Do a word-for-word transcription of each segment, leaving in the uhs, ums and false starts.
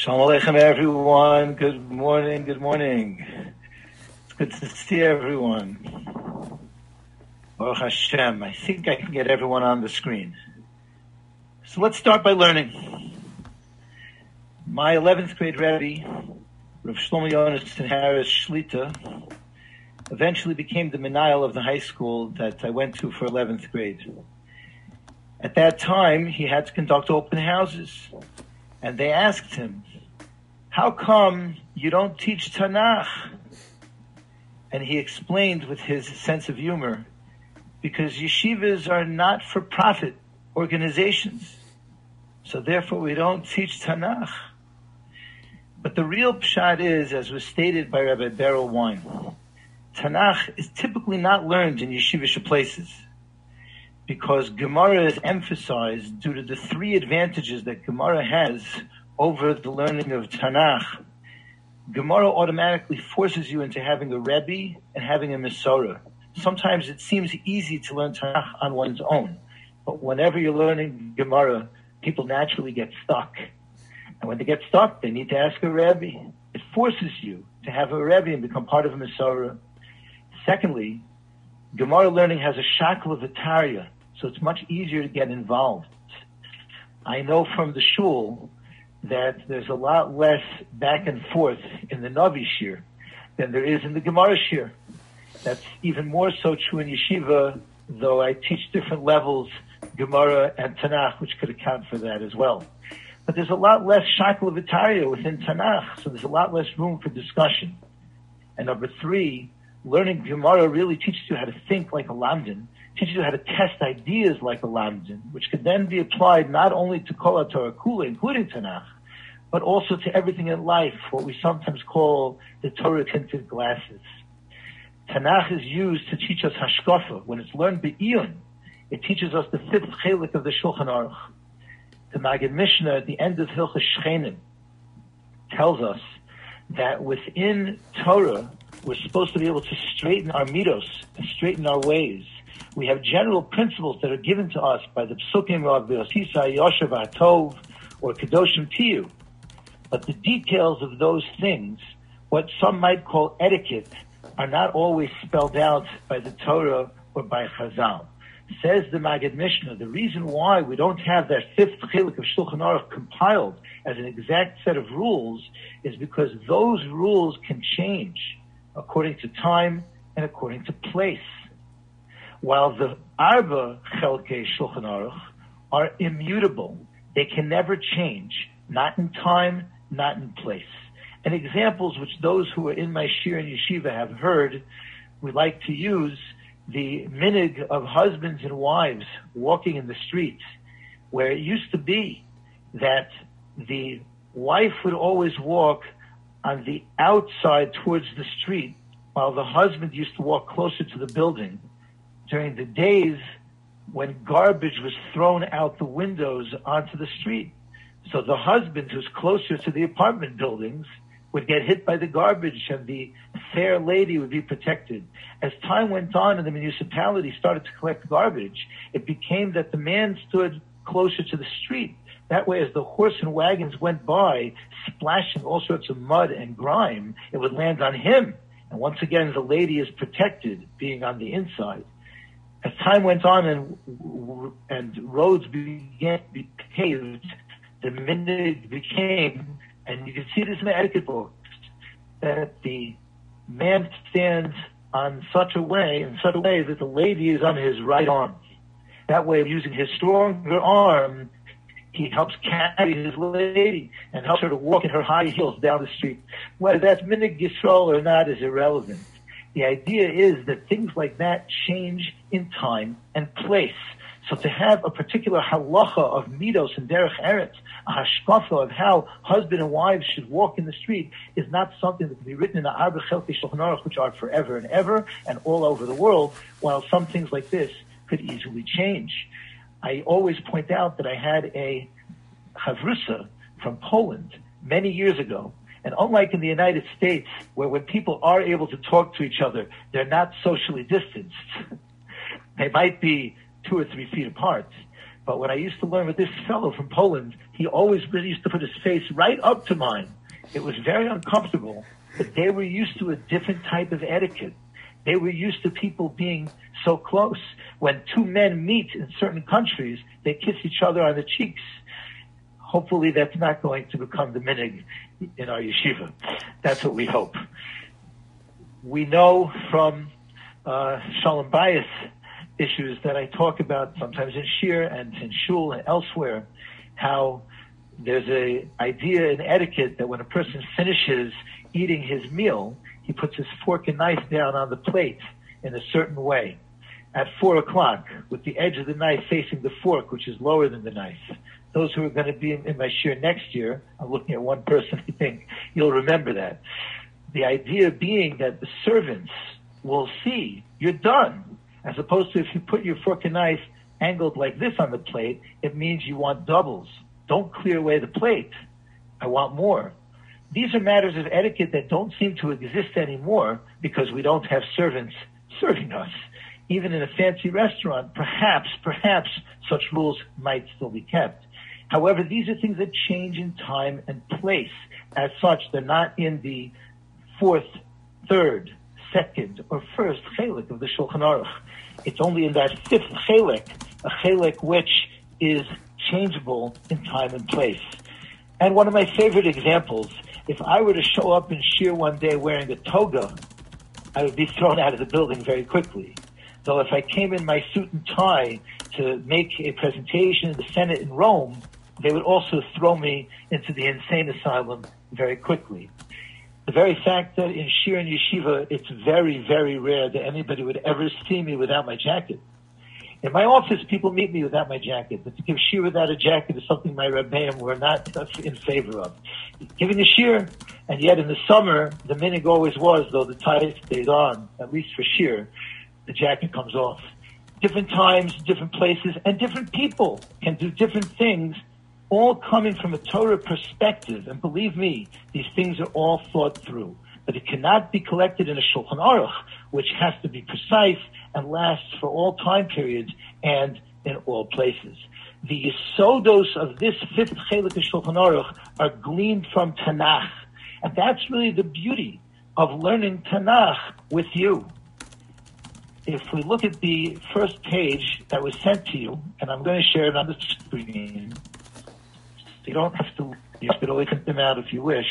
Shalom Aleichem, everyone. Good morning, good morning. It's good to see everyone. Baruch Hashem. I think I can get everyone on the screen. So let's start by learning. My eleventh grade Rebbe, Rav Shlomo Yonason Harris Shlita, eventually became the menayel of the high school that I went to for eleventh grade. At that time, he had to conduct open houses. And they asked him, how come you don't teach Tanakh? And he explained with his sense of humor, because yeshivas are not-for-profit organizations. So therefore we don't teach Tanakh. But the real pshat is, as was stated by Rabbi Beryl Wein, Tanakh is typically not learned in yeshivish places, because Gemara is emphasized due to the three advantages that Gemara has over the learning of Tanakh. Gemara automatically forces you into having a Rebbe and having a Mesorah. Sometimes it seems easy to learn Tanakh on one's own, but whenever you're learning Gemara, people naturally get stuck. And when they get stuck, they need to ask a Rebbe. It forces you to have a Rebbe and become part of a Mesorah. Secondly, Gemara learning has a shackle of Ataria, so it's much easier to get involved. I know from the shul that there's a lot less back and forth in the Navi shir than there is in the Gemara shir. That's even more so true in yeshiva, though I teach different levels, Gemara and Tanakh, which could account for that as well. But there's a lot less shackle of Ataria within Tanakh, so there's a lot less room for discussion. And number three, learning Gemara really teaches you how to think like a lamdan, teaches you how to test ideas like a lamdan, which could then be applied not only to Kol HaTorah Kula, including Tanakh, but also to everything in life, what we sometimes call the Torah-tinted glasses. Tanakh is used to teach us hashkafa. When it's learned be'iyun, it teaches us the fifth chelik of the Shulchan Aruch. The Maggid Mishnah at the end of Hilchos Shchenim tells us that within Torah, we're supposed to be able to straighten our midos and straighten our ways. We have general principles that are given to us by the Psukim of V'Yosisa, Yosher V'Atov, or Kedoshim Tiyu. But the details of those things, what some might call etiquette, are not always spelled out by the Torah or by Chazal. Says the Maggid Mishnah, the reason why we don't have that fifth chilik of Shulchan Aruch compiled as an exact set of rules is because those rules can change according to time and according to place. While the Arba Chelkei Shulchan Aruch are immutable, they can never change, not in time, not in place. And examples which those who are in my shir and yeshiva have heard, we like to use the minig of husbands and wives walking in the streets, where it used to be that the wife would always walk on the outside towards the street, while the husband used to walk closer to the building during the days when garbage was thrown out the windows onto the street. So the husband who's closer to the apartment buildings would get hit by the garbage and the fair lady would be protected. As time went on and the municipality started to collect garbage, it became that the man stood closer to the street. That way, as the horse and wagons went by, splashing all sorts of mud and grime, it would land on him. And once again, the lady is protected, being on the inside. As time went on and and roads began to be paved, the minute became, and you can see this in the etiquette books, that the man stands on such a way, in such a way that the lady is on his right arm. That way, using his stronger arm, he helps carry his lady and helps her to walk in her high heels down the street. Whether that's minig Yisrael or not is irrelevant. The idea is that things like that change in time and place. So to have a particular halacha of midos and derech eretz, a hashkafa of how husband and wives should walk in the street, is not something that can be written in the Arba Chelkei Shulchan Aruch, which are forever and ever and all over the world, while some things like this could easily change. I always point out that I had a chavrusa from Poland many years ago. And unlike in the United States, where when people are able to talk to each other, they're not socially distanced. They might be two or three feet apart. But when I used to learn with this fellow from Poland, he always really used to put his face right up to mine. It was very uncomfortable, but they were used to a different type of etiquette. They were used to people being so close. When two men meet in certain countries, they kiss each other on the cheeks. Hopefully that's not going to become the minhag in our yeshiva. That's what we hope. We know from uh, Shalom Bayis issues that I talk about sometimes in Shir and in Shul and elsewhere, how there's a idea in etiquette that when a person finishes eating his meal, he puts his fork and knife down on the plate in a certain way. At four o'clock, with the edge of the knife facing the fork, which is lower than the knife. Those who are going to be in, in my shir next year, I'm looking at one person, I think you'll remember that. The idea being that the servants will see you're done, as opposed to if you put your fork and knife angled like this on the plate, it means you want doubles. Don't clear away the plate. I want more. These are matters of etiquette that don't seem to exist anymore because we don't have servants serving us. Even in a fancy restaurant, perhaps, perhaps such rules might still be kept. However, these are things that change in time and place. As such, they're not in the fourth, third, second, or first chelik of the Shulchan Aruch. It's only in that fifth chelik, a chelik which is changeable in time and place. And one of my favorite examples, if I were to show up in Shir one day wearing a toga, I would be thrown out of the building very quickly. Though if I came in my suit and tie to make a presentation in the Senate in Rome, they would also throw me into the insane asylum very quickly. The very fact that in Shir and Yeshiva, it's very, very rare that anybody would ever see me without my jacket. In my office, people meet me without my jacket, but to give Shir without a jacket is something my Rebbeim were not in favor of. Giving a Shir, and yet in the summer, the minhag always was, though the tie stays on, at least for Shir, the jacket comes off. Different times, different places, and different people can do different things, all coming from a Torah perspective. And believe me, these things are all thought through. But it cannot be collected in a Shulchan Aruch, which has to be precise and lasts for all time periods and in all places. The yesodos of this fifth chelik of Shulchan Aruch are gleaned from Tanakh. And that's really the beauty of learning Tanakh with you. If we look at the first page that was sent to you, and I'm going to share it on the screen, so you don't have to, you could always print them out if you wish.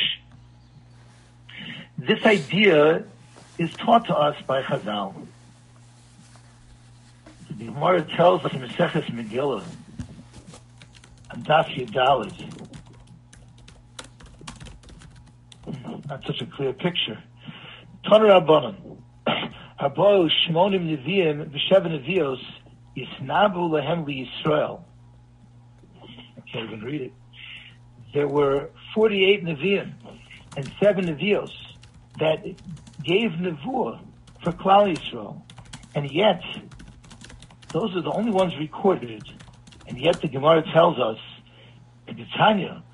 This idea is taught to us by Chazal. The Gemara tells us in Maseches Megillah, on Daf Yudalid, not such a clear picture. Tana Rabbanan, Habo Shmonim Neviim V'Sheva Nevios Yisnabu Lehem LiYisrael. I can't even read it. There were forty-eight Neviim and seven Nevios that gave Nevuah for Klal Yisrael. And yet, those are the only ones recorded. And yet the Gemara tells us, in the Tanya,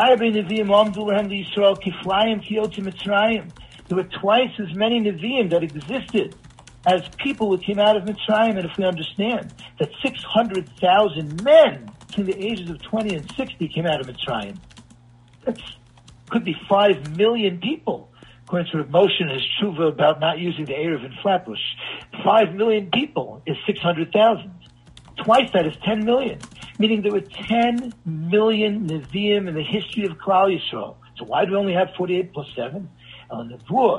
there were twice as many Nevi'im that existed as people who came out of Mitzrayim. And if we understand that six hundred thousand men between the ages of twenty and sixty came out of Mitzrayim, that could be five million people. According to Rav Moshe and his tshuva about not using the Erev in Flatbush, five million people is six hundred thousand. Twice that is ten million. Meaning there were ten million Nevi'im in the history of Klal Yisrael. So why do we only have forty-eight plus seven? Nevuah,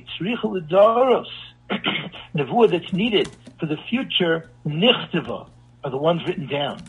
Nevuah that's needed for the future, nichteva, are the ones written down.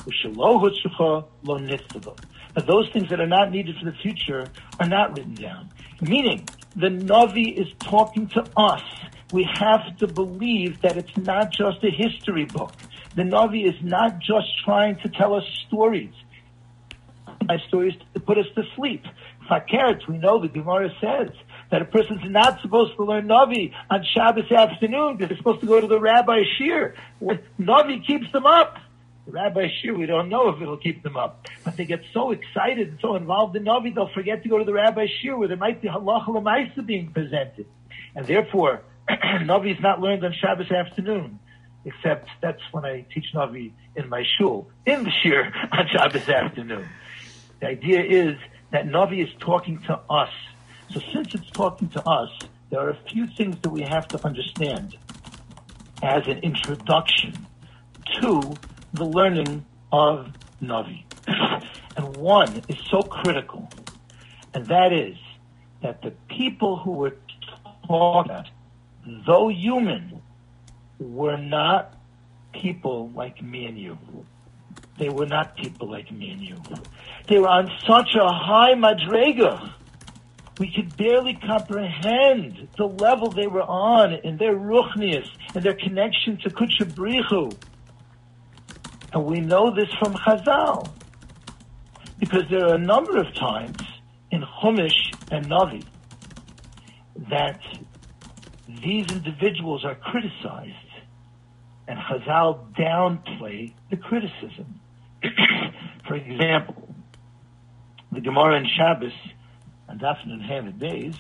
But those things that are not needed for the future are not written down. Meaning, the Navi is talking to us. We have to believe that it's not just a history book. The Navi is not just trying to tell us stories. My stories to put us to sleep. Fakert, we know the Gemara says that a person's not supposed to learn Navi on Shabbos afternoon because they're supposed to go to the Rabbi Shir. Navi keeps them up. The Rabbi Shir, we don't know if it'll keep them up. But they get so excited and so involved in Navi, they'll forget to go to the Rabbi Shir where there might be halacha l'maisa being presented. And therefore, Navi is not learned on Shabbos afternoon. except that's when I teach Navi in my shul, in the shir on Shabbos afternoon. The idea is that Navi is talking to us. So since it's talking to us, there are a few things that we have to understand as an introduction to the learning of Navi. And one is so critical, and that is that the people who were talking about, though human, were not people like me and you. They were not people like me and you. They were on such a high madrega. We could barely comprehend the level they were on in their ruchnius and their connection to Kudsha Brichu. And we know this from Chazal, because there are a number of times in Chumash and Navi that these individuals are criticized, and Chazal downplay the criticism. For example, the Gemara in Shabbos, and Daf Nun Hamid Days,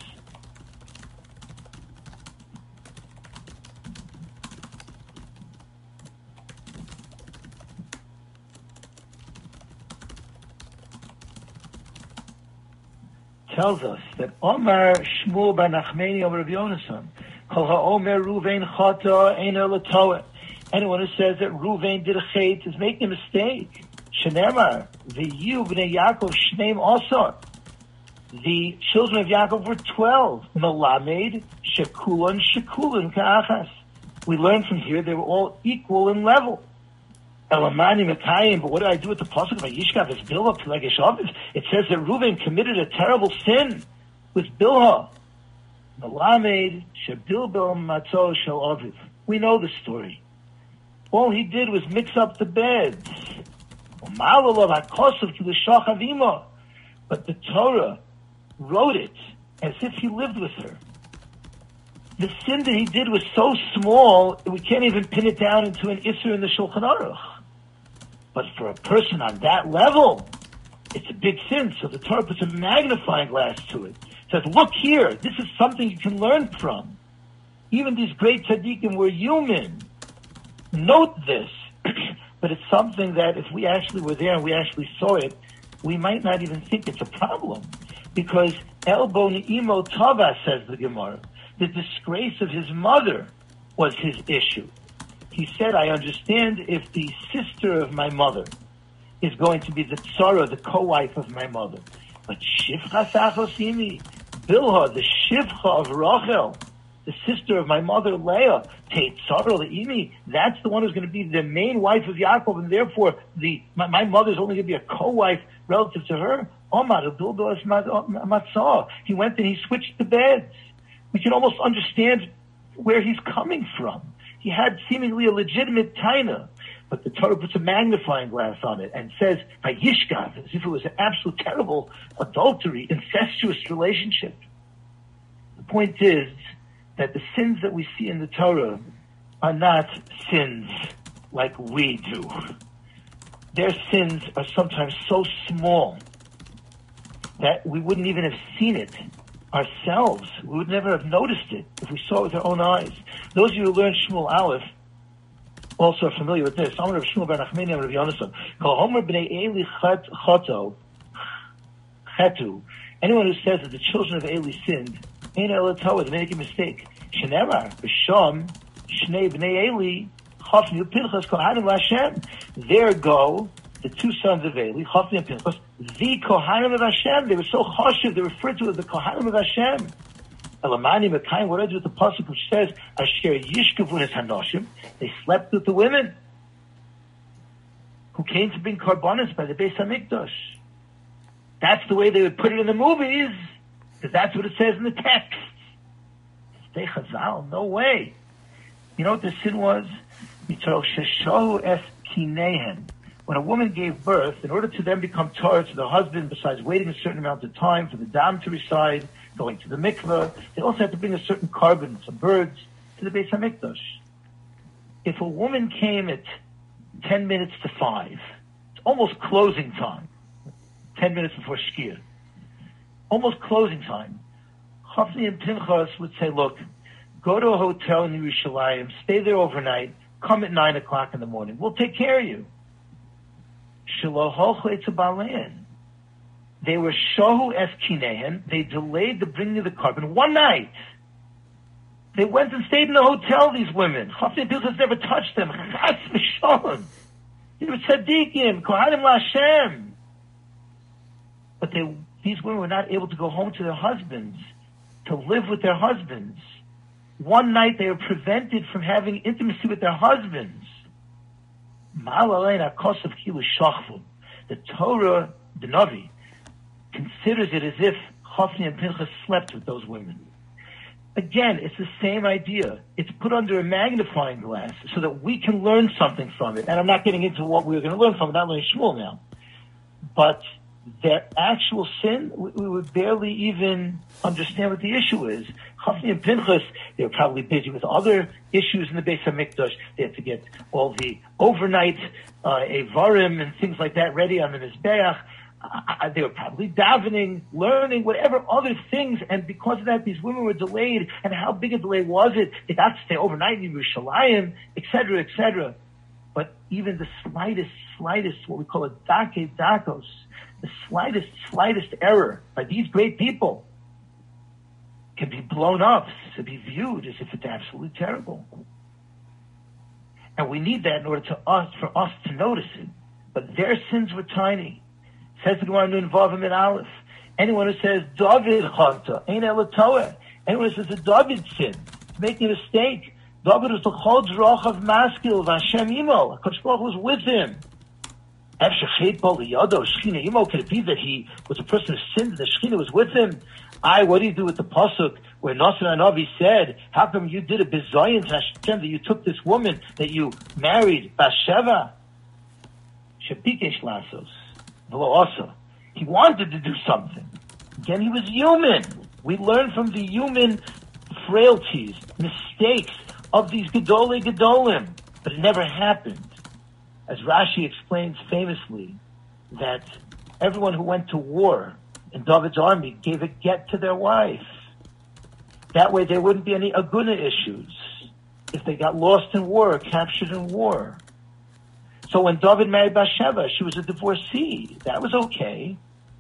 tells us that Omar Shmuel bar Nachmani over Rav Yonasan, Kol ha'omer Ruvain chata ein elatoa. Anyone who says that Ruvain did a chait is making a mistake. Shenemar, v'yu b'nei Yaakov shneim osar. The children of Yaakov were twelve. Melamed shekulan shekulan ka'achas. We learn from here they were all equal in level. Elamani Makayim, but what did I do with the pasuk of Yishkav? It's Bilhah Pelegesh Aviv. It says that Reuven committed a terrible sin with Bilhah. Melamed shebilbel matzo shel Aviv. We know the story. All he did was mix up the beds. But the Torah wrote it as if he lived with her. The sin that he did was so small, we can't even pin it down into an Isser in the Shulchan Aruch. But for a person on that level, it's a big sin. So the Torah puts a magnifying glass to it. It says, look here, this is something you can learn from. Even these great tzaddikim were human. Note this. But it's something that if we actually were there and we actually saw it, we might not even think it's a problem. Because Elbo Ne'imo Tava, says the Gemara, the disgrace of his mother was his issue. He said, I understand if the sister of my mother is going to be the tzara, the co-wife of my mother. But Shivcha Sachosimi, Bilhah, the Shivcha of Rachel, the sister of my mother Leah, Teit Tzara Le'imi, that's the one who's going to be the main wife of Yaakov, and therefore the my, my mother's only going to be a co-wife relative to her. Omar, Matzah. He went and he switched the beds. We can almost understand where he's coming from. He had seemingly a legitimate taina, but the Torah puts a magnifying glass on it and says, Vayishkav, as if it was an absolute terrible adultery, incestuous relationship. The point is that the sins that we see in the Torah are not sins like we do. Their sins are sometimes so small that we wouldn't even have seen it ourselves. We would never have noticed it if we saw it with our own eyes. Those of you who learn Shmuel Aleph also are familiar with this. Amar of Shmuel bar Nachmani and Rav Yonasan. Kol homer b'nei Eli chato, chetu. Anyone who says that the children of Eli sinned, ain't elatoa, they make a mistake. Shenemar, b'sham, shnei b'nei Eli, chafnu pinchas kohanim l'Hashem. There go the two sons of Eli, Chafni and Pinchas, the Kohanim of Hashem. They were so chashiv, they referred to as the Kohanim of Hashem. Elamani Mekayim, what I do with the pasuk which says, Asher Yishkavu es Hanoshim, they slept with the women who came to bring karbonis by the Beis Hamikdash. That's the way they would put it in the movies, because that's what it says in the text. Stay Chazal, no way. You know what the sin was? Mitzvah Sheshohu es Kinehen. When a woman gave birth, in order to then become Torah to the husband, besides waiting a certain amount of time for the dam to reside, going to the mikveh, they also had to bring a certain carbon, some birds, to the Beis Hamikdash. If a woman came at ten minutes to five, it's almost closing time, ten minutes before Shkia, almost closing time, Chafni and Pinchas would say, look, go to a hotel in Yerushalayim, stay there overnight, come at nine o'clock in the morning. We'll take care of you. They were shohu es kinehen. They delayed the bringing of the carbon one night. They went and stayed in a hotel, these women. Chafni Pinchas never touched them. Chas v'sholem. They were tzaddikim, kohanim la'Hashem. But they, these women were not able to go home to their husbands, to live with their husbands. One night they were prevented from having intimacy with their husbands. The Torah, the Navi, considers it as if Chofni and Pinchas slept with those women. Again, it's the same idea. It's put under a magnifying glass so that we can learn something from it. And I'm not getting into what we're going to learn from it, not learning Shmuel now. But their actual sin, we, we would barely even understand what the issue is. Chofni and Pinchas, they were probably busy with other issues in the Beis HaMikdash. They had to get all the overnight uh, Evarim and things like that ready on the Mizbeach. Uh, they were probably davening, learning, whatever other things, and because of that, these women were delayed. And how big a delay was it? They got to stay overnight in Yerushalayim, et cetera, et cetera. But even the slightest, slightest, what we call a dake dakos, the slightest, slightest error by these great people can be blown up, to be viewed as if it's absolutely terrible. And we need that in order to us, for us to notice it. But their sins were tiny. Says the Gemara Nun Vavim in Aleph. Anyone who says David chanta ain't elatoah. Anyone who says a David sin is making a mistake. David was the chol drach of maskil v'Hashem imo. HaKadosh Baruch was with him. Could it be that he was a person who sinned and the Shekhinah was with him? I, what do you do with the pasuk where Nasser Hanavi said, how come you did a bizayin to Hashem that you took this woman that you married, Bathsheba? Shepikesh lasos. Also, he wanted to do something. Again, he was human. We learn from the human frailties, mistakes of these Gedolei Gedolim, but it never happened. As Rashi explains famously, that everyone who went to war in David's army gave a get to their wife. That way there wouldn't be any aguna issues if they got lost in war or captured in war. So when David married Bathsheba, she was a divorcee. That was okay.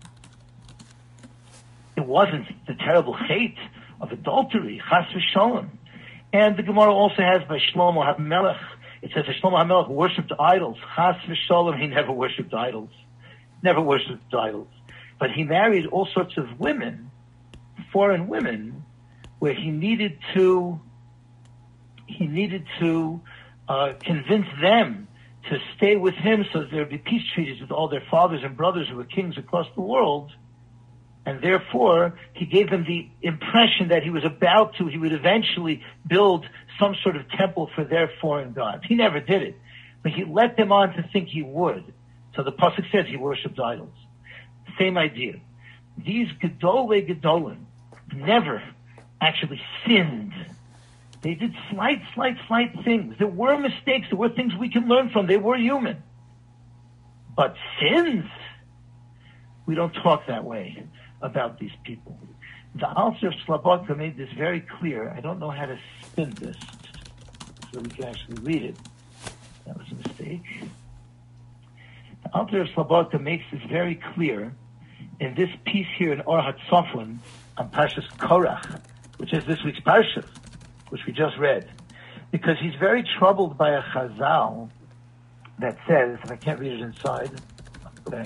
It wasn't the terrible hate of adultery, chas v'sholem. And the Gemara also has by Shlomo HaMelech. It says that Shlomo HaMelech worshipped idols. Chas v'sholem, he never worshipped idols. Never worshipped idols. But he married all sorts of women, foreign women, where he needed to, he needed to uh, convince them to stay with him so that there would be peace treaties with all their fathers and brothers who were kings across the world. And therefore, he gave them the impression that he was about to, he would eventually build some sort of temple for their foreign gods. He never did it, but he let them on to think he would. So the pasuk says he worshipped idols. Same idea. These Gedolei Gedolim never actually sinned. They did slight, slight, slight things. There were mistakes. There were things we can learn from. They were human. But sins, we don't talk that way about these people. The Alter of Slabodka made this very clear. I don't know how to spin this so we can actually read it. That was a mistake. The Alter of Slabodka makes this very clear in this piece here in Or HaTzafon on Parshas Korach, which is this week's Parsha, which we just read, because he's very troubled by a chazal that says, and I can't read it inside, okay.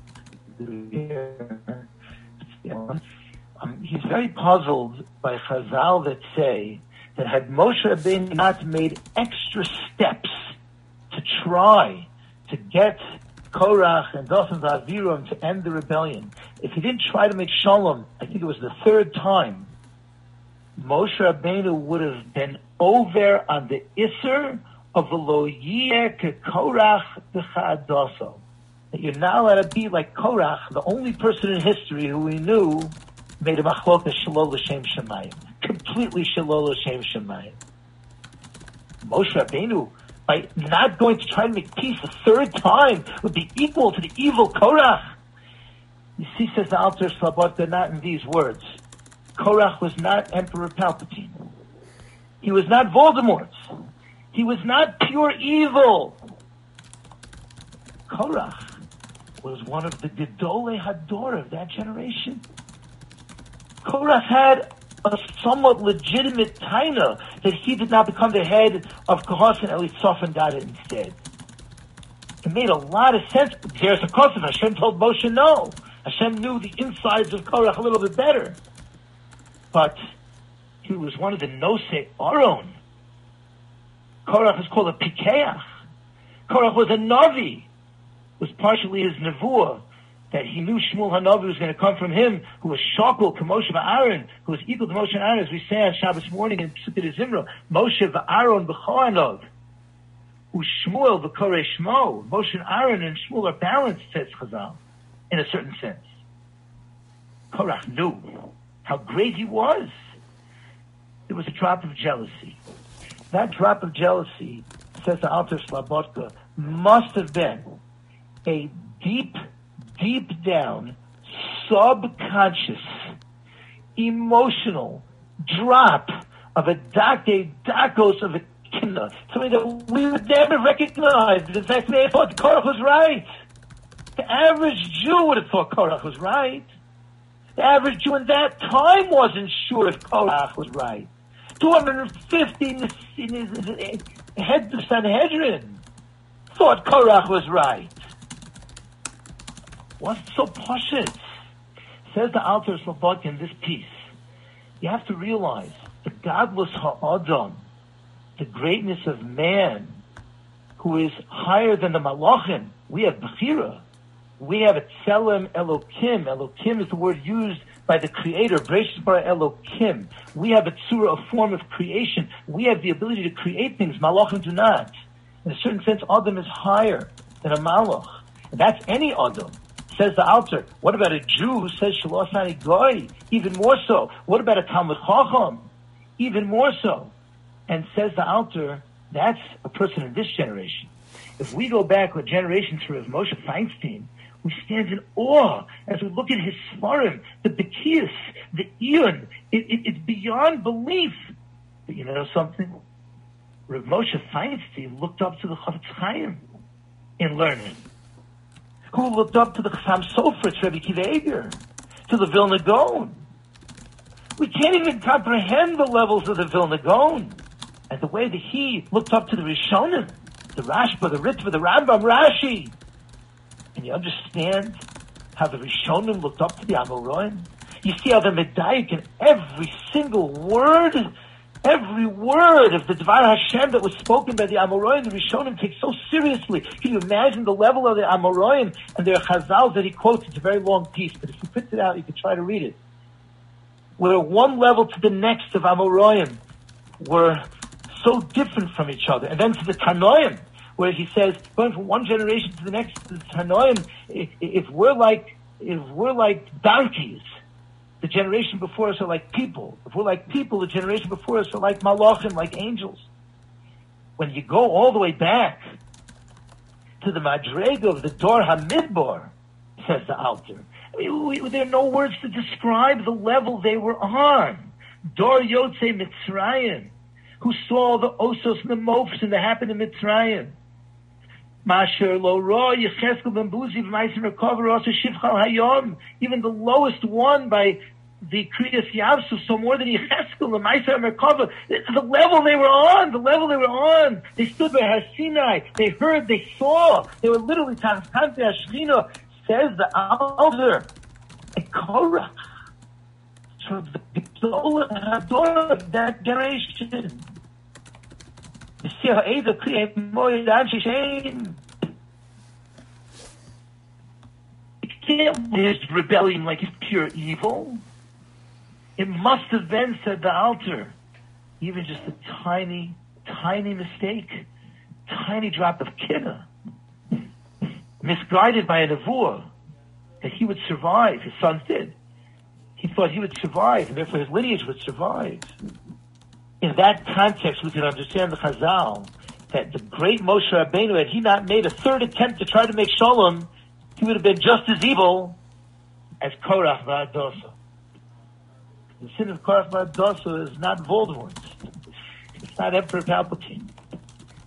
Um, he's very puzzled by chazal that say that had Moshe Rabbeinu not made extra steps to try to get Korach and Dathan Aviram to end the rebellion, if he didn't try to make shalom, I think it was the third time, Moshe Rabbeinu would have been over on the Isser of the Lo Yeh Korach B'Cha'adaso. That you're not allowed to be like Korach, the only person in history who we knew made a machlokas shalol l'shem shemayim. Completely shalol l'shem shemayim. Moshe Rabbeinu, by not going to try to make peace a third time, would be equal to the evil Korach. You see, says the Alter Slabodka, not in these words. Korach was not Emperor Palpatine. He was not Voldemort. He was not pure evil. Korach was one of the Gedolei Hador of that generation. Korach had a somewhat legitimate taina that he did not become the head of Kohos and Elitzoph and got it instead. It made a lot of sense. There's a Kosev. Hashem told Moshe no. Hashem knew the insides of Korach a little bit better. But he was one of the Nosei Aron. Korach is called a Pikeach. Korach was a Navi. It was partially his nevuah that he knew Shmuel HaNavi was going to come from him, who was Shakul to Moshe v'Aaron, who was equal to Moshe and Aaron, as we say on Shabbos morning in Psukkah Zimra. Moshe v'Aaron b'choanov. Who Shmuel v'korei Shmo. Moshe and Aaron and Shmuel are balanced, says Chazal, in a certain sense. Korach knew how great he was. There was a drop of jealousy. That drop of jealousy, says the Alter Slabodka, must have been a deep, deep down, subconscious, emotional drop of a dake dakos of a kinna, something that we would never recognize. In fact, they thought Korach was right. The average Jew would have thought Korach was right. The average Jew in that time wasn't sure if Korach was right. two hundred fifty in his, in his, in his head of Sanhedrin thought Korach was right. Wasn't so pashut. Says the Alter Slabodka in this piece, you have to realize the godless ha'adam, the greatness of man, who is higher than the malachim. We have Bechira. We have a Tselem Elokim. Elokim is the word used by the Creator. Bereshit bara Elokim. We have a tzura, a form of creation. We have the ability to create things. Malachim do not. In a certain sense, Adam is higher than a malach. And that's any Adam. Says the Alter. What about a Jew who says Shelo Asani Goy? Even more so. What about a Talmud Chacham? Even more so. And says the Alter, that's a person in this generation. If we go back a generation to Rav Moshe Feinstein, we stand in awe as we look at his svarim, the Bekias, the Iyun. It, it, it's beyond belief. But you know something? Rav Moshe Feinstein looked up to the Chafetz Chaim in learning. Who looked up to the Chassam Sofer, Rebbe Akiva Eiger, to the Vilna Gaon. We can't even comprehend the levels of the Vilna Gaon. And the way that he looked up to the Rishonim, the Rashba, the Ritva, the Rambam, Rashi. And you understand how the Rishonim looked up to the Amoraim? You see how the Medayik in every single word, every word of the Dvar Hashem that was spoken by the Amoraim, the Rishonim take so seriously. Can you imagine the level of the Amoraim and their Chazals that he quotes? It's a very long piece, but if you print it out, you can try to read it. Where one level to the next of Amoraim were so different from each other. And then to the Tanoim, where he says, going from one generation to the next, to the Tanoim, if, if we're like, if we're like donkeys, the generation before us are like people. If we're like people, the generation before us are like malachim, like angels. When you go all the way back to the Madrega of the Dor HaMidbar, says the Alter, I mean, we, there are no words to describe the level they were on. Dor Yotzei Mitzrayim, who saw the osos and the mofs and that happened in Mitzrayim. Masher lo ra Yecheskel ben Buzi v'maisim recover also shivchal hayom. Even the lowest one by the Kriyas Yavsu saw more than Yecheskel and Maisim recover. The level they were on, the level they were on. They stood by Har Sinai. They heard, they saw. They were literally Tachkante Hashchina. Says the Alter, a Korach. So the Gedolei Hador of that generation. You see how Eda created more than she said. It can't be his rebellion like it's pure evil. It must have been, said the Alter, even just a tiny, tiny mistake, tiny drop of kiddah, misguided by a nevuah, that he would survive. His sons did. He thought he would survive, and therefore his lineage would survive. In that context, we can understand the Chazal, that the great Moshe Rabbeinu, had he not made a third attempt to try to make Shalom, he would have been just as evil as Korach v'Adosa. The sin of Korach v'Adosa is not Voldemort. It's not Emperor Palpatine.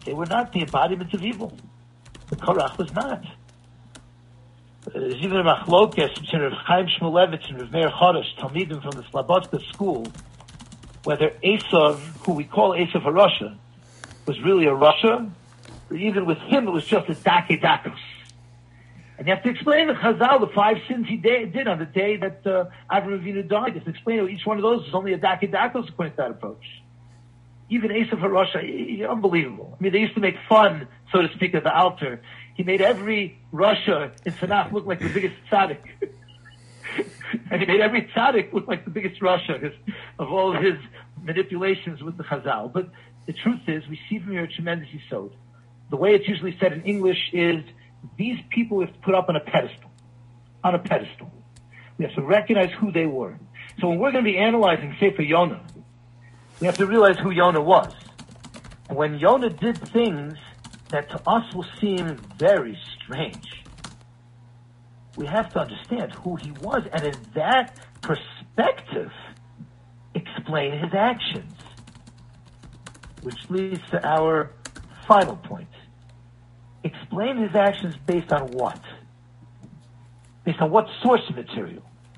They were not the embodiments of evil. The Korach was not. There's even a machlokes between Rav Chaim Shmulevitz and Rav Meir Chodesh, Talmidim from the Slobodka school, whether Esav, who we call Esav HaRasha, was really a Rasha, or even with him it was just a Dake Dakos. And you have to explain the Chazal, the five sins he did on the day that uh, Avram Avinu died. You have to explain how each one of those is only a Dake Dakos according to that approach. Even Esav HaRasha, unbelievable. I mean, they used to make fun, so to speak, of the altar. He made every Rasha in Tanakh look like the biggest tzaddik. And he made every tzaddik look like the biggest Rasha of all his manipulations with the Chazal. But the truth is, we see from here a tremendous yesod. The way it's usually said in English is, these people we have to put up on a pedestal. On a pedestal. We have to recognize who they were. So when we're going to be analyzing Sefer Yonah, we have to realize who Yonah was. And when Yonah did things that to us will seem very strange, we have to understand who he was, and in that perspective, explain his actions. Which leads to our final point. Explain his actions based on what? Based on what source material?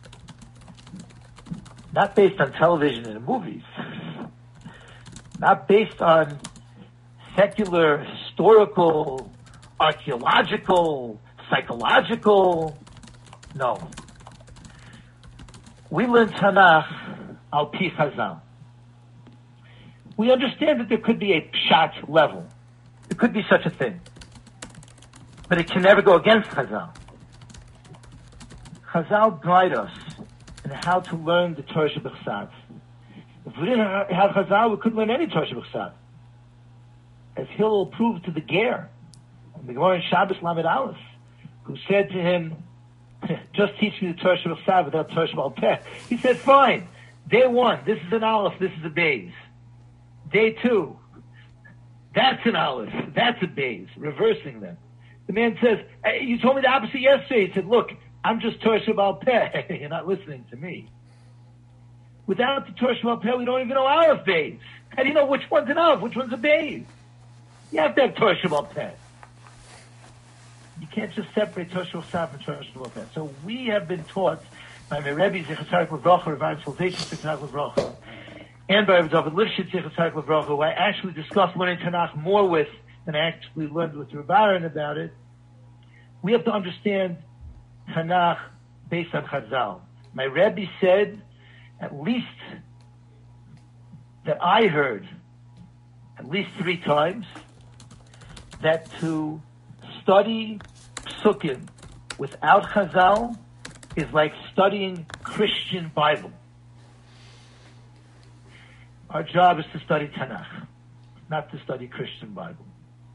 Not based on television and movies. Not based on secular, historical, archaeological, psychological. No. We learn Tanakh al pi Chazal. We understand that there could be a pshat level. There could be such a thing. But it can never go against Chazal. Chazal guide us in how to learn the Torah Shebechsav. If we didn't have Chazal, we couldn't learn any Torah Shebechsav. As Hillel proved to the Ger, the Gemara in Shabbos Lamed Aleph, who said to him, just teach me the Torah Shebechsav without Torah Shebal Peh. He said, fine. Day one, this is an Aleph, this is a Beis. Day two, that's an Aleph, that's a Beis, reversing them. The man says, hey, you told me the opposite yesterday. He said, look, I'm just Torah Shebal Peh. You're not listening to me. Without the Torah Shebal Peh, we don't even know Aleph Beis. How do you know which one's an Aleph, which one's a Beis? You have to have Torah Shebal Peh. You can't just separate Torah Shebal and Torah Shebal Peh. So we have been taught by my Rebbe, Zichar Tzaddik L'Vracha, Rav Salvation, Zichar L'Vracha, and by Rav David Lifshitz, Zichar Tzaddik L'Vracha, who I actually discussed learning Tanakh more with than I actually learned with Rav Aaron about it. We have to understand Tanakh based on Chazal. My Rebbe said, at least that I heard, at least three times, that to study Psukim without Chazal is like studying Christian Bible. Our job is to study Tanakh, not to study Christian Bible.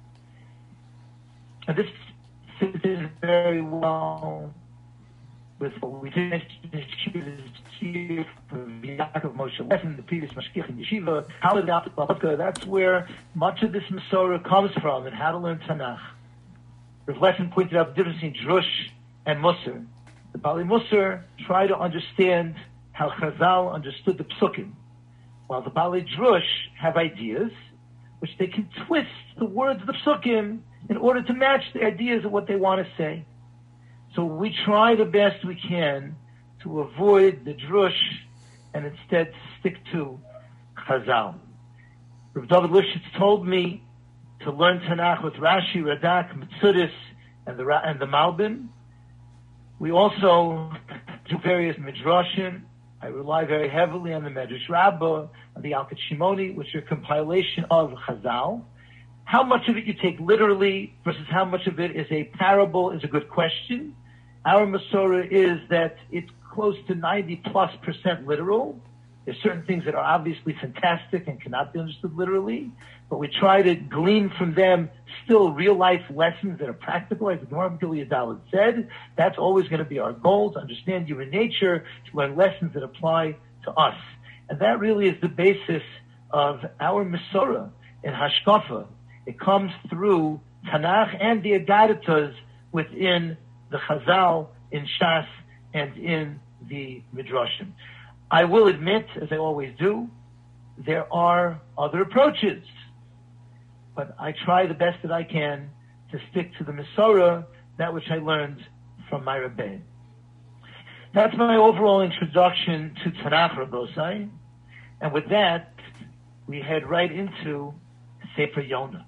And this fits in very well with what we did this year for Yaakov Moshe lesson, the previous Mashkich in Yeshiva, how to adopt Babka. That's where much of this Masorah comes from, and how to learn Tanakh. Rav Lesson pointed out the difference between Drush and Musar. The Bali Musar try to understand how Chazal understood the Psukim, while the Bali Drush have ideas which they can twist the words of the Psukim in order to match the ideas of what they want to say. So we try the best we can to avoid the drush and instead stick to Chazal. Rav David Lifshitz told me to learn Tanakh with Rashi, Radak, Metzudas, and the and the Malbim. We also do various midrashim. I rely very heavily on the Medrash Rabbah, on the Yalkut Shimoni, which are a compilation of Chazal. How much of it you take literally versus how much of it is a parable is a good question. Our Masorah is that it's close to ninety plus percent literal. There's certain things that are obviously fantastic and cannot be understood literally, but we try to glean from them still real life lessons that are practical, as the Gemara Megillah Yadalit said. That's always going to be our goal, to understand human nature, to learn lessons that apply to us. And that really is the basis of our Masorah in Hashkafa. It comes through Tanakh and the Agaritas within the Chazal, in Shas, and in the Midrashim. I will admit, as I always do, there are other approaches. but I try the best that I can to stick to the Masorah, that which I learned from my Rebbein. That's my overall introduction to Tanakh, Rabbosai. And with that, we head right into Sefer Yonah.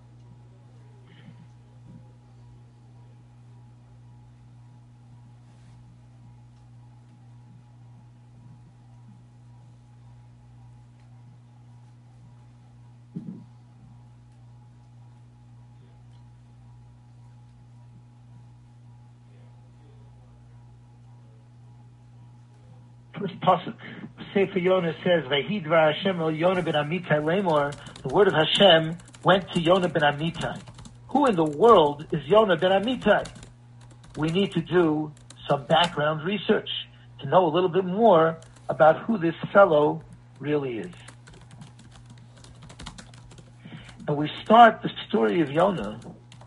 First pasuk, Sefer Yonah says, "Vayhi dvar Hashem el Yonah ben Amittai lemor." The word of Hashem went to Yonah ben Amittai. Who in the world is Yonah ben Amittai? We need to do some background research to know a little bit more about who this fellow really is. And we start the story of Yonah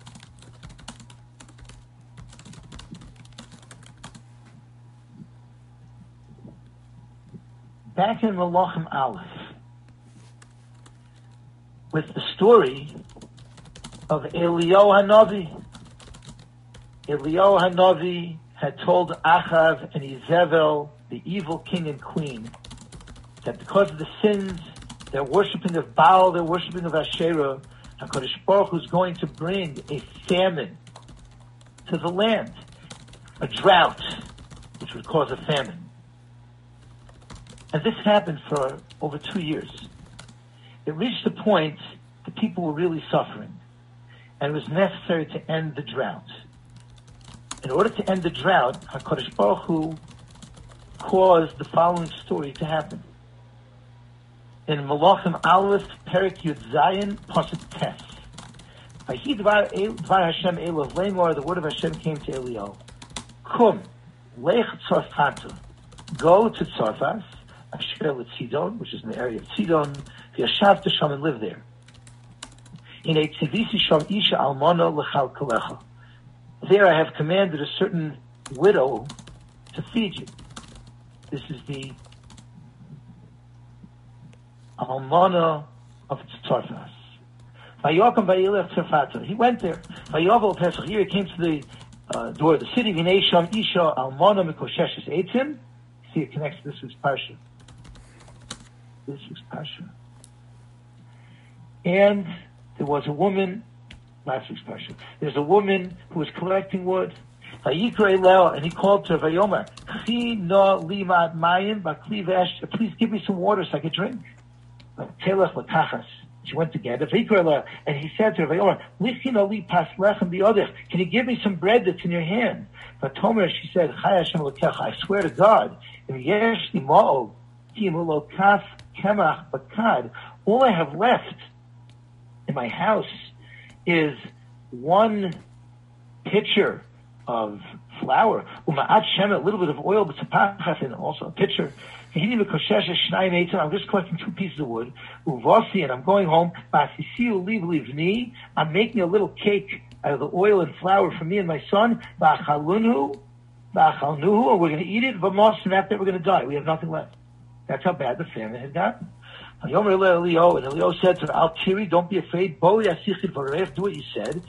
back in Malachim Aleph, with the story of Eliyahu Hanavi. Eliyahu Hanavi had told Achav and Izebel, the evil king and queen, that because of the sins, their worshiping of Baal, their worshiping of Asherah, HaKadosh Baruch Hu is going to bring a famine to the land, a drought, which would cause a famine. And this happened for over two years. It reached a point that people were really suffering, and it was necessary to end the drought. In order to end the drought, HaKadosh Baruch Hu caused the following story to happen. In Malachim Aleph, Perek Yud Zayin, Pasuk Tes. Vayhi dvar dvar Hashem Elav lemor, the word of Hashem came to Eliyahu. Kum, lech tzarfata, go to Tzarfas, Asher Tzidon, which is in the area of Tzidon, v'yashavta sham, and live there. In a tzivisi sham isha almana l'chal kalecha. There I have commanded a certain widow to feed you. This is the almana of Tzarfas. Vayokam vayilech tzarfata. He went there. Vayovel Pesach. Here he came to the uh, door of the city. V'nei sham isha almana mikoshesh eitzim. See, it connects this with Parsha. This is Parsha. And there was a woman, last week's Parsha, there's a woman who was collecting wood. And he called to her, Vayomer, please give me some water so I could drink. She went together. And he said to her, Vayomer, can you give me some bread that's in your hand? But Tomer, she said, I swear to God, all I have left in my house is one pitcher of flour, a little bit of oil, but and also a pitcher. I'm just collecting two pieces of wood, and I'm going home. I'm making a little cake out of the oil and flour for me and my son. And we're going to eat it. And after we're going to die. We have nothing left. That's how bad the famine had gotten. And Elio said to her, Al Tiri, don't be afraid. Do what you said.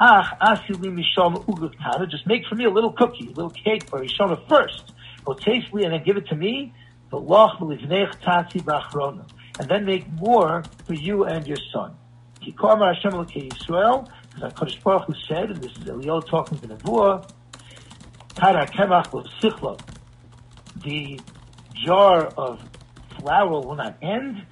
Just make for me a little cookie, a little cake for Rishona first. Tastefully, and then give it to me. And then make more for you and your son. Because HaKadosh Baruch Hu said, and this is Elio talking to Nevuah, the jar of flour will not end.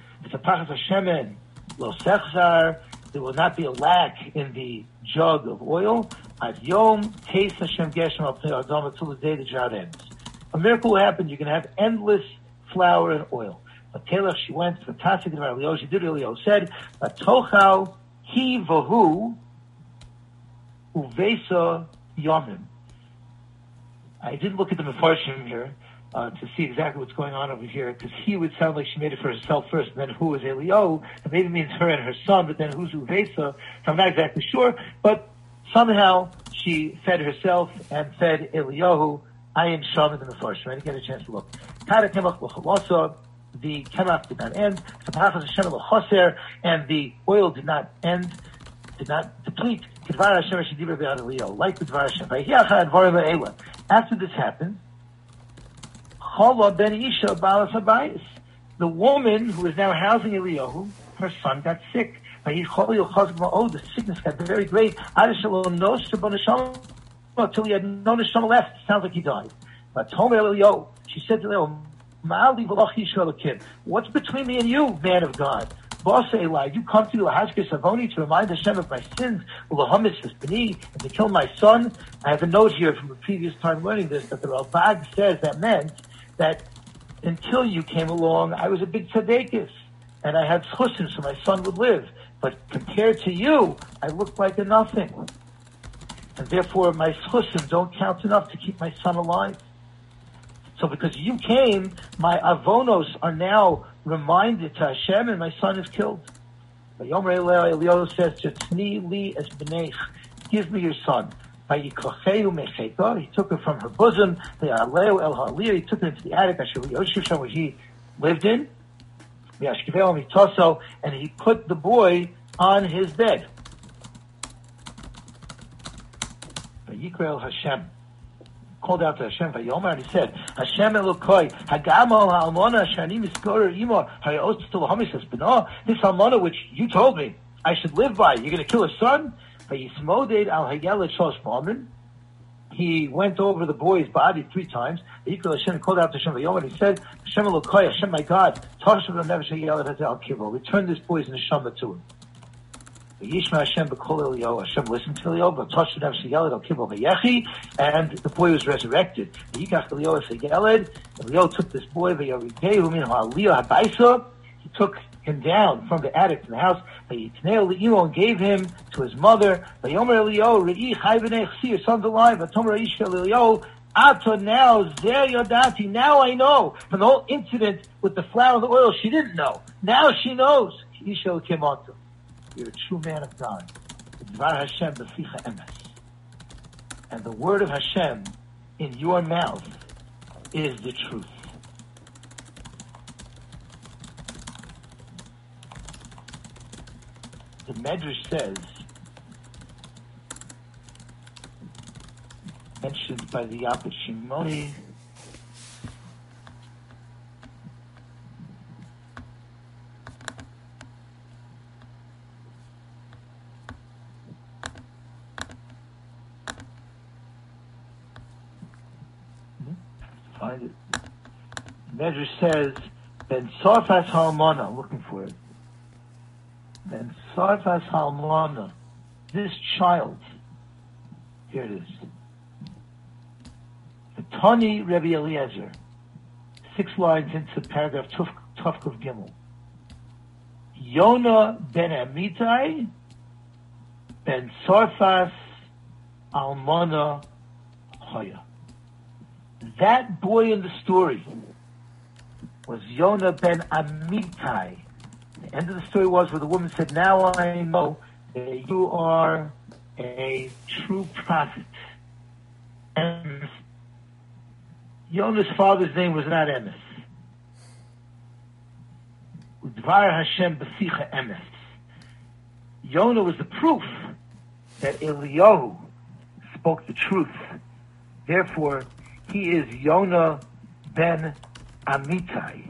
There will not be a lack in the jug of oil. Yom taste Hashem Geshem al Pnei Adam until the day the drought ends. A miracle will happen. You can have endless flour and oil. But Telech, she went for Tasik and Elio. She did Elio said, "Tochal he vahu uvesa yomim." I didn't look at the Mefarshim here uh, to see exactly what's going on over here, because he would sound like she made it for herself first, and then who was Elio? It maybe means her and her son, but then who's uvesa? So I'm not exactly sure, but somehow she fed herself and fed Eliyahu. I am Sham in the Mefarshim. I didn't get a chance to look. The kemach did not end, and the oil did not end. did not deplete. Like the Dvar Hashem. After this happened, Chala ben Isha balas habayis, the woman who is now housing Eliyahu, her son got sick. Oh, the sickness got very great. Until he had no neshama left. Sounds like he died. But she said to Eliyahu, what's between me and you, man of God? You come to Hashke Savoni to remind Hashem of my sins, and to kill my son. I have a note here from a previous time learning this, that the Ralbag says that meant that until you came along, I was a big tzaddikus, and I had chusim so my son would live. But compared to you, I looked like a nothing. And therefore my chusim don't count enough to keep my son alive. So because you came, my avonos are now reminded to Hashem, and my son is killed. But Yomer Eliyahu says, "Tzni li es b'neich, give me your son." He took her from her bosom. He took her into the attic where he lived in, and he put the boy on his bed. Yikra Hashem called out to Hashem, and he said, Hashem Elokoi, Hagamal Almona Shani Miskorer Imo, Hayostil Hamisas Beno, this Almona which you told me I should live by, you're going to kill his son? Hayismoded Al Hagelet Shosh Palmin. He went over the boy's body three times. Yikra Hashem called out to Hashem, and he said, Hashem Elokoi, Hashem my God, return this boy's neshama to him. Yishma Hashem b'kol Eliyahu. Hashem listened to Eliyahu, but touched him Yeled al Kibel v'Yechi, and the boy was resurrected. Yikach Eliyahu as Yeled. Eliyahu took this boy v'Yaridehu min ha'aliyah habayisa. He took him down from the attic to the house. V'Yitnei Eliyahu and gave him to his mother. V'Yomer Eliyahu Re'i Chai v'nei See your son's alive. V'Tomer Yishka Eliyahu Ato now Zer Yodati. Now I know from the whole incident with the flour and the oil. She didn't know. Now she knows. Yishel Kimoto. You're a true man of God. Dvar Hashem b'ficha emes. And the word of Hashem in your mouth is the truth. The Medrash says, mentioned by the Yapet Shimoni, find it. Medrash says, Ben Sarfas Halmana, I'm looking for it. Ben Sarfas Halmana, this child, here it is. The Tani Rebbe Eliezer, six lines into paragraph Tufkuf Gimel. Yona ben Amitai, Ben Sarfas Almana Hoya. That boy in the story was Yona ben Amitai. The end of the story was where the woman said, now I know that you are a true prophet. And Yona's father's name was not Emes. Udvar Hashem b'sicha Emes. Yona was the proof that Eliyahu spoke the truth. Therefore, he is Yona ben Amitai.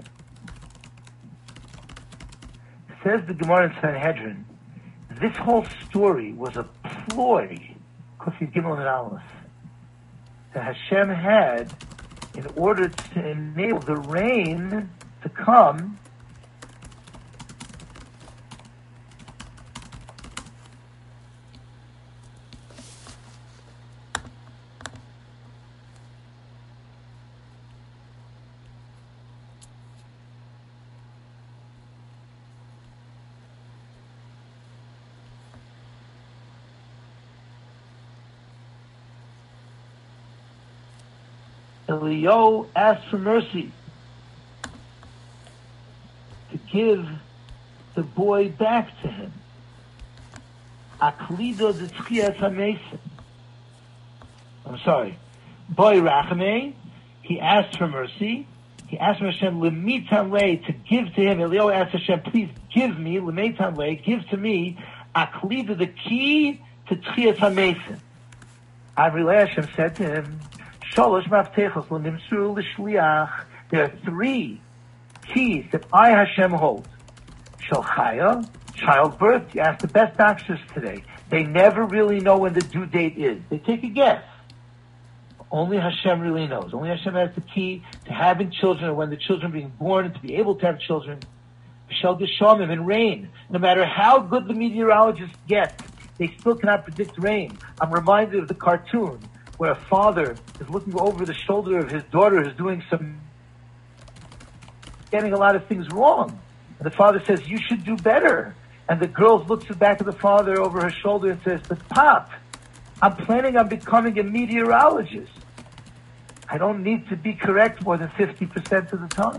Says the Gemara in Sanhedrin, this whole story was a ploy, Kofi Gimel and Aleph, that Hashem had in order to enable the rain to come Eliyahu asked for mercy to give the boy back to him. Aklido de Tchias HaMesim. I'm sorry. Boy Rachame, he asked for mercy. He asked for Hashem, L'mitan lei, to give to him. Eliyahu asked Hashem, please give me, L'mitan lei, give to me, Akliva, the key to Tchias HaMesim. Avril Hashem said to him, Sholosh Maftechos L'Nimsur L'Shliach. There are three keys that I, Hashem, hold. Shalchaya, childbirth. You ask the best doctors today. They never really know when the due date is. They take a guess. Only Hashem really knows. Only Hashem has the key to having children, or when the children are being born, and to be able to have children. Shel Geshamim, and rain. No matter how good the meteorologists get, they still cannot predict rain. I'm reminded of the cartoon where a father is looking over the shoulder of his daughter who's doing some, getting a lot of things wrong. And the father says, you should do better. And the girl looks at the back of the father over her shoulder and says, but Pop, I'm planning on becoming a meteorologist. I don't need to be correct more than fifty percent of the time.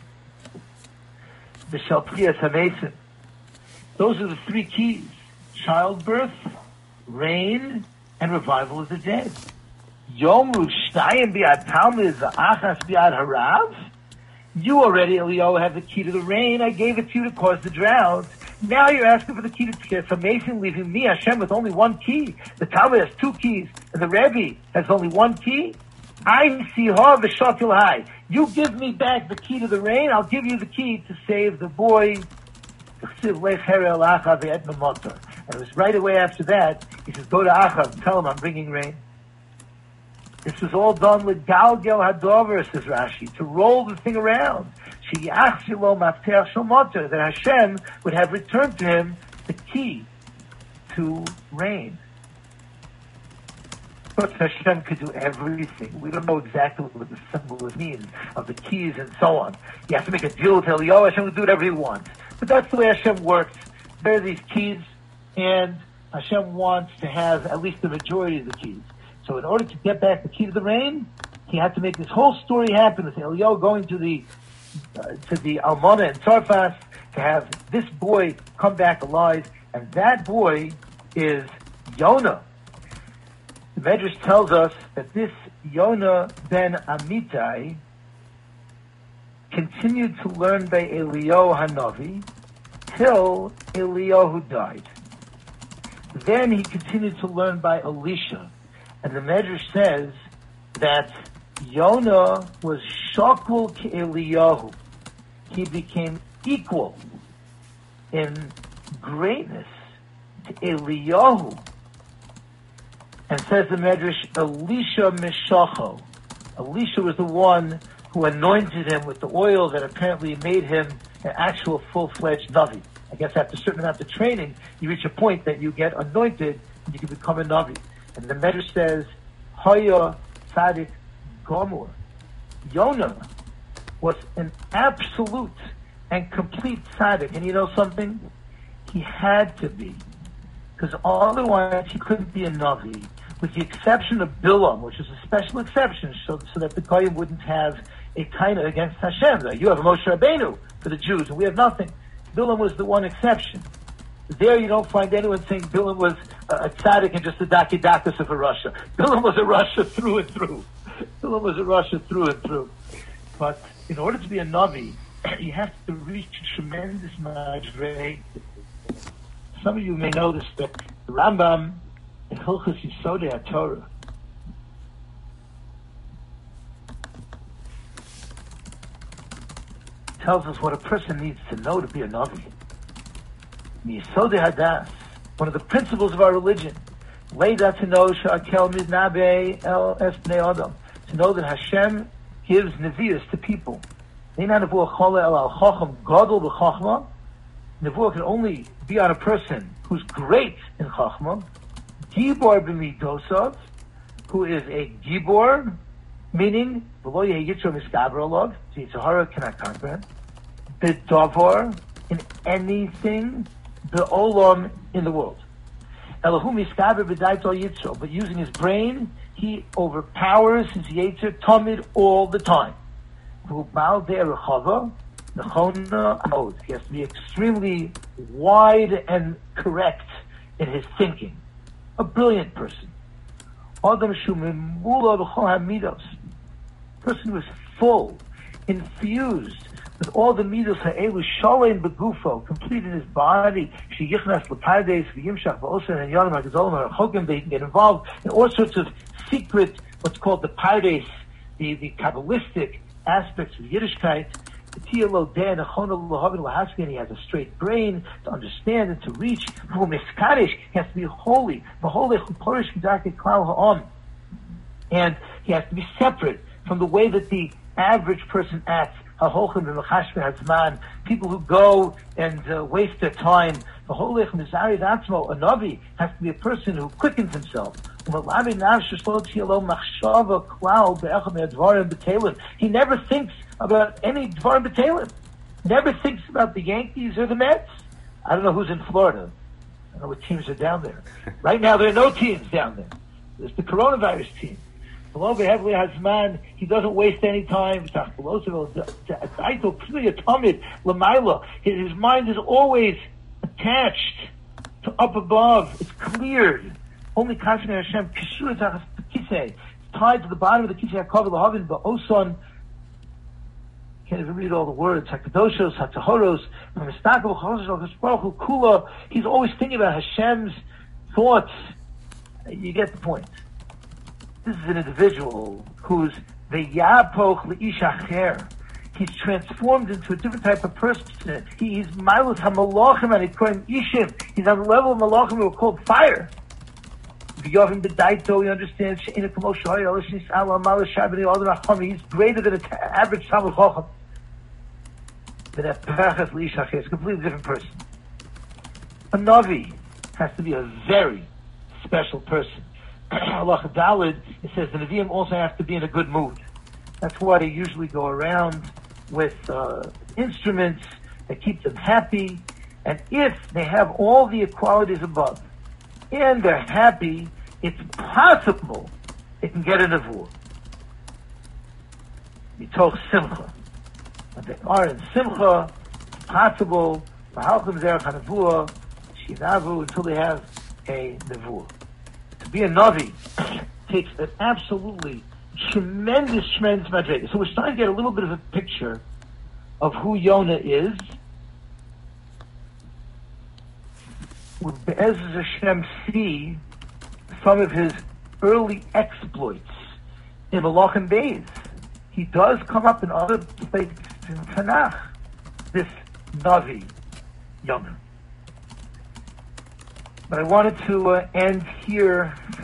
The Shaltchias HaMesim. Those are the three keys. Childbirth, rain, and revival of the dead. Yomu shtayim bi'ad talmid v'achas bi'ad harav. You already, Eliyahu, have the key to the rain. I gave it to you to cause the drought. Now you're asking for the key to Tchias HaMesim, leaving me, Hashem, with only one key. The Talmud has two keys, and the Rebbe has only one key. I see ha v'shakil hai. You give me back the key to the rain, I'll give you the key to save the boy. And it was right away after that, he says, go to Achav, tell him I'm bringing rain. This was all done with Galgel Hadover, says Rashi, to roll the thing around. That Hashem would have returned to him the key to rain. But Hashem could do everything. We don't know exactly what the symbol means of the keys and so on. You have to make a deal with Eliyahu. Hashem will do whatever he wants. But that's the way Hashem works. There are these keys, and Hashem wants to have at least the majority of the keys. So in order to get back the key to the rain, he had to make this whole story happen with Eliyahu going to the uh, to the Almana in Tzarfas to have this boy come back alive, and that boy is Yonah. The Medrash tells us that this Yonah ben Amittai continued to learn by Eliyahu Hanavi till Eliyahu died. Then he continued to learn by Elisha. And the Medrash says that Yonah was shakul to Eliyahu. He became equal in greatness to Eliyahu. And says the Medrash, Elisha Mishacho. Elisha was the one who anointed him with the oil that apparently made him an actual full-fledged Navi. I guess after a certain amount of training, you reach a point that you get anointed and you can become a Navi. And the Medrash says, Haya Tzadik Gomor. Yonah was an absolute and complete Tzadik. And you know something? He had to be. Because otherwise he couldn't be a Navi. With the exception of Bilam, which is a special exception, so, so that the Goyim wouldn't have a kind of against Hashem. You have a Moshe Rabbeinu for the Jews, and we have nothing. Bilam was the one exception. There you don't find anyone saying Bilam was a, a tzaddik and just a dakidakas of a Russia. Bilam was a Russia through and through. Bilam was a Russia through and through. But in order to be a Navi, you have to reach a tremendous madrei. Some of you may notice that the Rambam in Hilchos Yisodei HaTorah tells us what a person needs to know to be a Navi. Yisodei Hadas, one of the principles of our religion, Leida to know Sha'akel Midnabe El Es Bnei Adam, to know that Hashem gives Nevi'us to people. Nevuah can only be on a person who's great in Chachma, Gibor b'midosov, who is a Gibor, meaning v'lo yehi yitro miskaber olav, so Yitzhahara cannot conquer him, b'davar, in anything, b'olam, in the world. Elohu miskaber b'daito yitro, but using his brain, he overpowers his Yetzer Tamid all the time. V'ubal de'erechava, he has to be extremely wide and correct in his thinking. A brilliant person. Adam shumimula b'chol hamidos. Person who is full, infused with all the midos ha'elu shalom begufo, complete in his body. She yichnas l'pardes v'yimshach v'osen and yonim ha'gezolim ha'rechokim. They can get involved in all sorts of secret, what's called the pardes, the the kabbalistic aspects of Yiddishkeit. He has a straight brain to understand and to reach. He has to be holy. And he has to be separate from the way that the average person acts. People who go and uh, waste their time. A Navi has to be a person who quickens himself. He never thinks about any Dvarim B'Telem. Never thinks about the Yankees or the Mets. I don't know who's in Florida. I don't know what teams are down there. Right now there are no teams down there. There's the coronavirus team. He doesn't waste any time. His mind is always attached to up above. It's cleared. Only Kashmir Hashem Kishur Kisei. It's tied to the bottom of the Kisei HaKavod L'Havin Ba'oson. Can't even read all the words. Hakadoshos, Hatahoros, Kula. He's always thinking about Hashem's thoughts. You get the point. This is an individual who's Ve'yapoch Le'ish Acher. He's transformed into a different type of person. He's Milos HaMalachim and Ikroim Ishim. He's on the level of Malachim who are called fire. V'yovim B'daito, he understands She'ina Kamo Shoy, Alishnis Allah, Malash Shabbat, Odom Achami. He's greater than an average Talmud Chacham. But that Perachas Le'ish Acher is a completely different person. A Navi has to be a very special person. Allah Dalid, it says the Nevi'im also have to be in a good mood. That's why they usually go around with uh, instruments that keep them happy. And if they have all the qualities above, and they're happy, it's possible they can get a nevuah. Mitoch simcha. When they are in simcha, it's possible, until they have a nevuah. To be a Navi takes an absolutely tremendous, tremendous madrega. So we're starting to get a little bit of a picture of who Yonah is. We Be'ez Hashem see some of his early exploits in Malachim Beis. He does come up in other places in Tanakh, this Navi Yonah. But I wanted to uh, end here